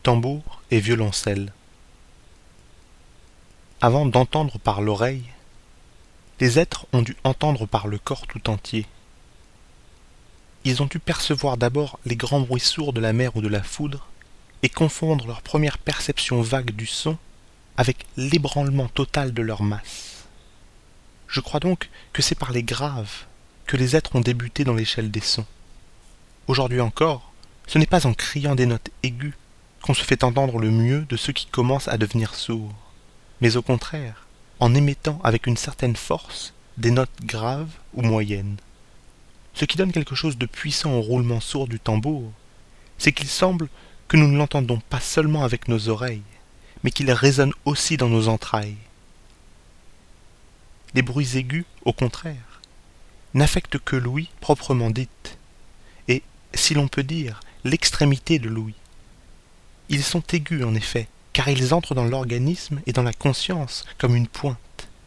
tambour et violoncelle. Avant d'entendre par l'oreille, les êtres ont dû entendre par le corps tout entier. Ils ont dû percevoir d'abord les grands bruits sourds de la mer ou de la foudre et confondre leur première perception vague du son avec l'ébranlement total de leur masse. Je crois donc que c'est par les graves que les êtres ont débuté dans l'échelle des sons. Aujourd'hui encore, ce n'est pas en criant des notes aiguës qu'on se fait entendre le mieux de ceux qui commencent à devenir sourds, mais au contraire, en émettant avec une certaine force des notes graves ou moyennes. Ce qui donne quelque chose de puissant au roulement sourd du tambour, c'est qu'il semble que nous ne l'entendons pas seulement avec nos oreilles, mais qu'il résonne aussi dans nos entrailles. Les bruits aigus, au contraire, n'affectent que l'ouïe proprement dite, et, si l'on peut dire, l'extrémité de l'ouïe. Ils sont aigus en effet, car ils entrent dans l'organisme et dans la conscience comme une pointe.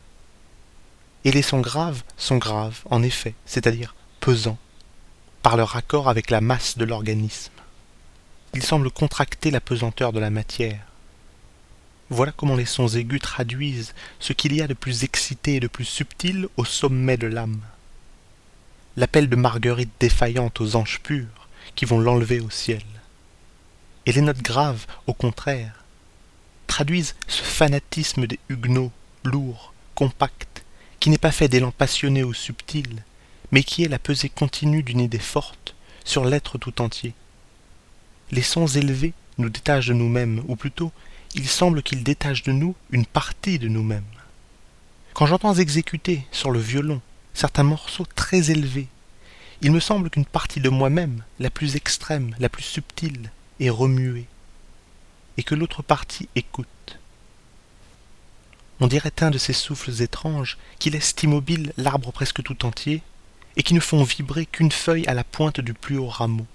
Et les sons graves, en effet, c'est-à-dire pesants, par leur accord avec la masse de l'organisme. Ils semblent contracter la pesanteur de la matière. Voilà comment les sons aigus traduisent ce qu'il y a de plus excité et de plus subtil au sommet de l'âme. L'appel de Marguerite défaillante aux anges purs qui vont l'enlever au ciel. Et les notes graves, au contraire, traduisent ce fanatisme des huguenots, lourds, compacts, qui n'est pas fait d'élan passionné ou subtil, mais qui est la pesée continue d'une idée forte sur l'être tout entier. Les sons élevés nous détachent de nous-mêmes, ou plutôt, il semble qu'ils détachent de nous une partie de nous-mêmes. Quand j'entends exécuter sur le violon certains morceaux très élevés, il me semble qu'une partie de moi-même, la plus extrême, la plus subtile, est remuée, et que l'autre partie écoute. On dirait un de ces souffles étranges qui laissent immobile l'arbre presque tout entier, et qui ne font vibrer qu'une feuille à la pointe du plus haut rameau.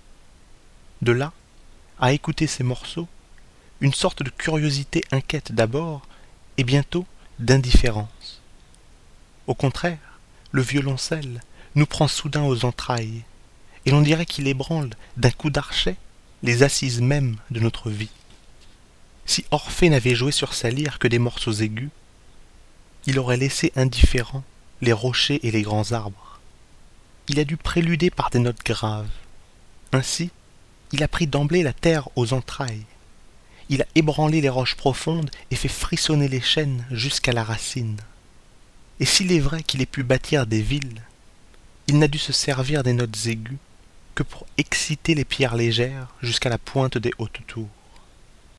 De là, à écouter ces morceaux, une sorte de curiosité inquiète d'abord, et bientôt d'indifférence. Au contraire, le violoncelle nous prend soudain aux entrailles, et l'on dirait qu'il ébranle d'un coup d'archet les assises mêmes de notre vie. Si Orphée n'avait joué sur sa lyre que des morceaux aigus, il aurait laissé indifférents les rochers et les grands arbres. Il a dû préluder par des notes graves. Ainsi, il a pris d'emblée la terre aux entrailles. Il a ébranlé les roches profondes et fait frissonner les chênes jusqu'à la racine. Et s'il est vrai qu'il ait pu bâtir des villes, il n'a dû se servir des notes aiguës que pour exciter les pierres légères jusqu'à la pointe des hautes tours.